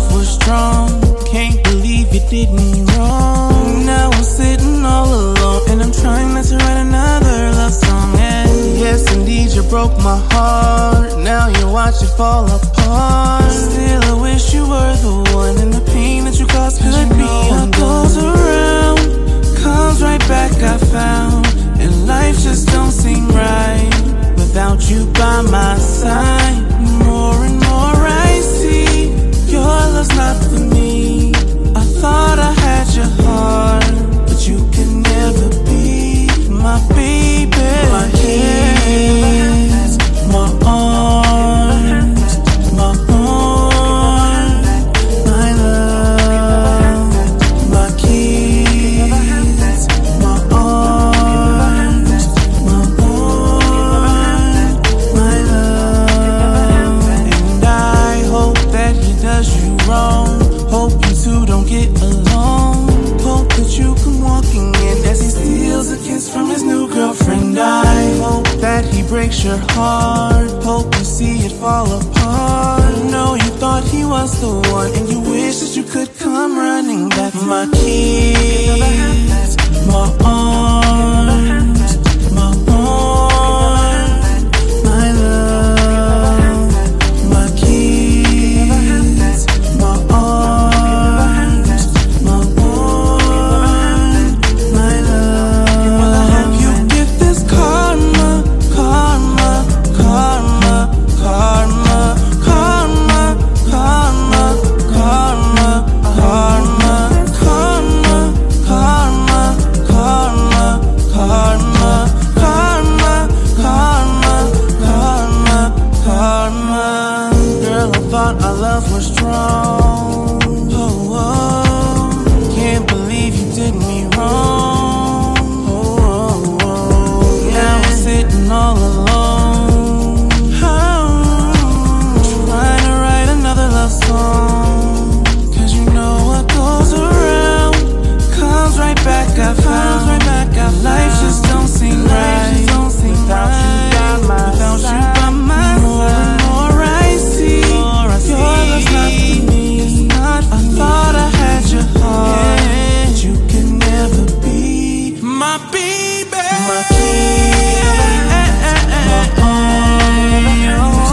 love was strong. Can't believe you did me wrong. Now I'm sitting all alone, and I'm trying not to write another love song. And yes, indeed, you broke my heart. Now you watch it fall apart. Still, I wish you were the one, and the pain that you caused could be what goes around comes right back, I found. And life just don't seem right without you by my side. More and more I see your love's not for me. I thought I had your heart, but you can never be my baby. My hands, my arms, my heart, my love, my kiss, my arms, my heart, my love. And I hope that he does you wrong. Hope you two don't get along. Hope that you come walking in as he steals a kiss from his new girlfriend. I hope that he breaks your heart. Hope you see it fall apart. No, you thought he was the one, and you wish that you could come running back. My kiss, my arms, my heart, my love, my kiss, my arms, my heart, my love. I hope you get this karma, karma, karma, karma, karma, karma, karma, karma, karma, karma, karma, karma, karma, karma, karma, karma. Girl, I thought our love was strong. Oh, oh, can't believe you did me wrong. Oh, oh, oh. Now I'm sitting all alone. Oh, trying to write another love song. 'Cause you know what goes around comes right back, I found. Life just don't seem right without you by my side. More I see your love's not for me. I thought I had your heart, but you can never be my baby. My kid, my arms,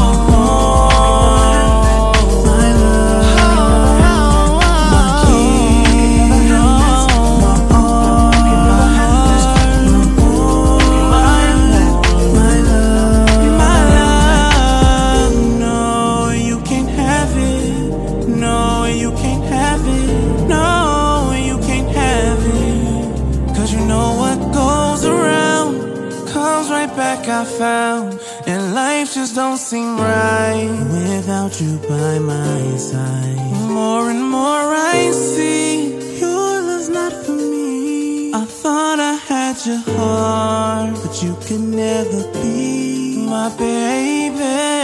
my love, my kid, my arms, my love. No, you can't have it. No, you can't have it. No, you can't have it. 'Cause you know what goes around comes right back, I found. And life just don't seem right without you by my side. More and more I see your love's not for me. I thought I had your heart, but you can never be my baby.